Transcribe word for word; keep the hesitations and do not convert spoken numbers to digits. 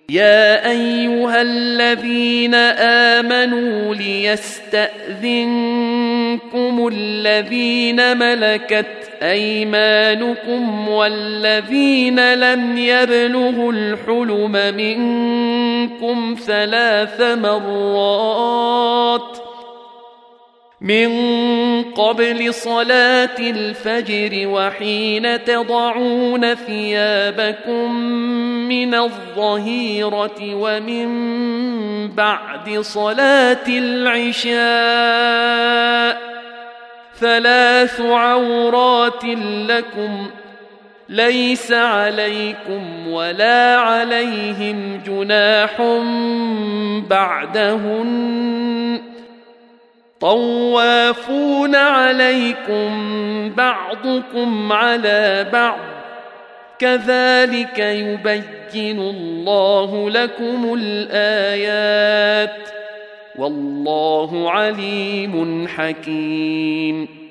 يا أيها الذين آمنوا ليستأذنكم الذين ملكت أيمانكم والذين لم يبلغوا الحلم منكم ثلاث مرات من قبل صلاة الفجر وحين تضعون ثيابكم من الظهيرة ومن بعد صلاة العشاء ثلاث عورات لكم ليس عليكم ولا عليهم جناح بعدهن طوافون عليكم بعضكم على بعض كذلك يبين الله لكم الآيات والله عليم حكيم